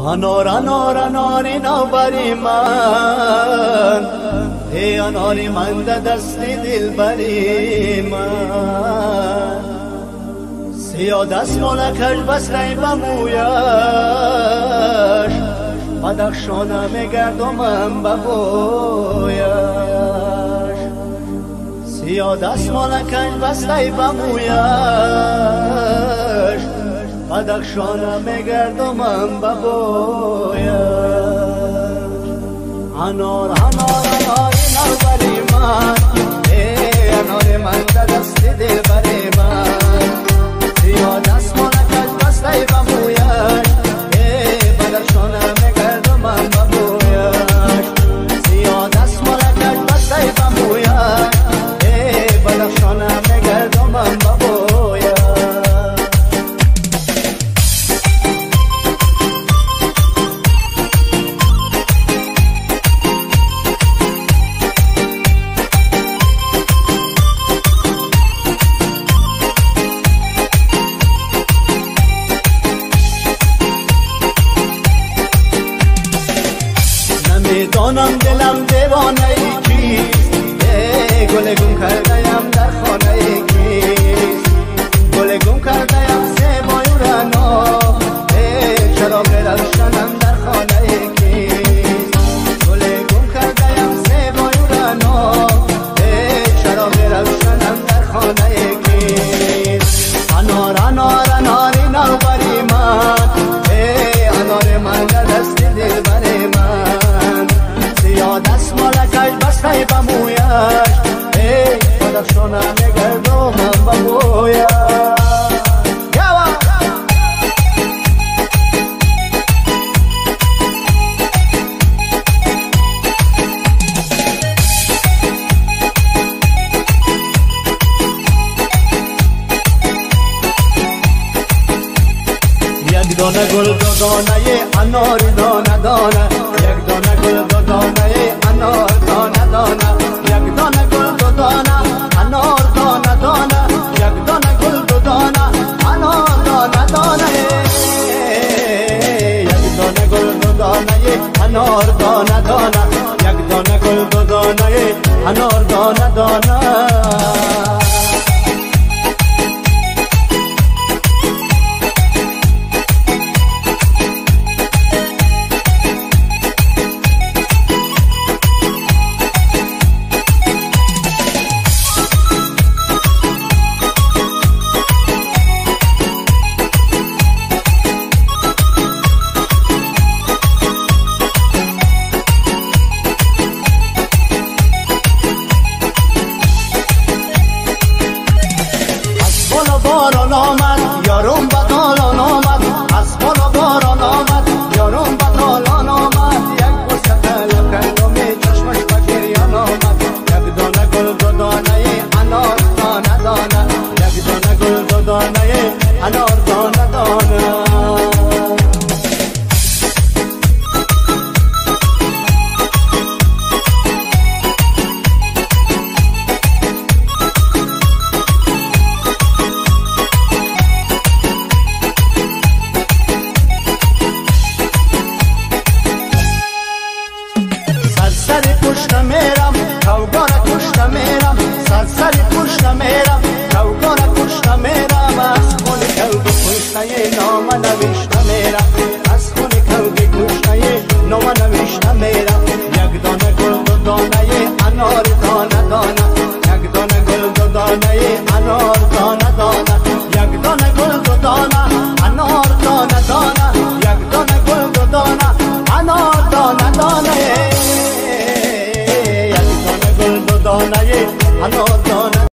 انار انار اناری نوبری من ای اناری من ده دست دل بری من سیاه دست ملکش بسته بمویش بدخشانه میگردم ببویش سیاه دست ملکش بسته بمویش بدخشانه میگردم ببویش انار انار اناری نوبری من ای انار من ده دست دل بری من سیاه دست ملکش بسته بمویش ای بدخشانه میگردم ببویش سیاه دست ملکش بسته بمویش ای بدخشانه میگردم ببویش نمیدانم دلم دیوانه ای کیست گل گم کرده‌ام در خانه ای کیست گل گم کرده‌ام زیبای و رعنا چراغ روشنم در خانه ای کیست گل گم کرده‌ام زیبای و رعنا چراغ روشنم در خانه ای کیست انار انار اناری نوبری من انار من در دست دل بری من سیاه دست ملکش بسته بمویش ای بدخشانه میگردم ببویش یک دانه گل دو دانه انار دانه دانه یک دانه گل دو دانه انار دانه دانه یک دانه گل دو دانه انار دانه دانه یک دانه گل دو دانه انار دانه دانه یک دانه گل دو دانه انار دانه دانه یک دانه گل دو دانه انار دانه دانه باران آمد یارم بدالان آمد از بالا باران آمد یارم بدالان آمد یک بوسه طلا کردم چشمش به گریان آمد یک دانه گل دو دانه انار دانه دانه یک دانه گل دو دانه انار دانه دانه سری پشت میرم کوگان کشت میرم سری پشت میرم کوگان کشت میرم از خون کوگی کشته نام نوشته میرم از خون کوگی کشته نام نوشته میرم یک دانه گل دو دانه انار دانه دانه یک دانه گل دو دانه انار دانه دانه یک دانه گل دو دانه انار دانه دانه یک دانه گل دو دانه انار دانه دانه دانه انار